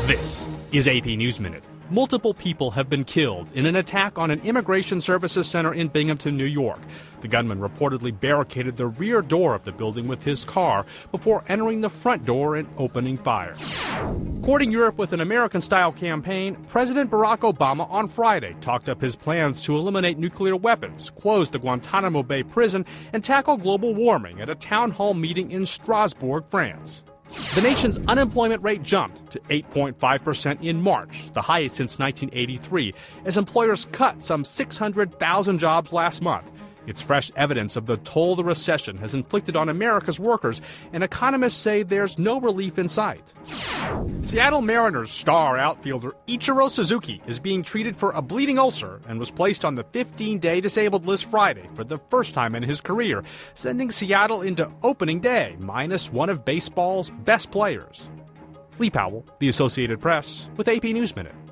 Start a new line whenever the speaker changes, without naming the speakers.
This is AP News Minute. Multiple people have been killed in an attack on an immigration services center in Binghamton, New York. The gunman reportedly barricaded the rear door of the building with his car before entering the front door and opening fire. Courting Europe with an American-style campaign, President Barack Obama on Friday talked up his plans to eliminate nuclear weapons, close the Guantanamo Bay prison, and tackle global warming at a town hall meeting in Strasbourg, France. The nation's unemployment rate jumped to 8.5% in March, the highest since 1983, as employers cut some 600,000 jobs last month. It's fresh evidence of the toll the recession has inflicted on America's workers, and economists say there's no relief in sight. Seattle Mariners star outfielder Ichiro Suzuki is being treated for a bleeding ulcer and was placed on the 15-day disabled list Friday for the first time in his career, sending Seattle into opening day minus one of baseball's best players. Lee Powell, The Associated Press, with AP News Minute.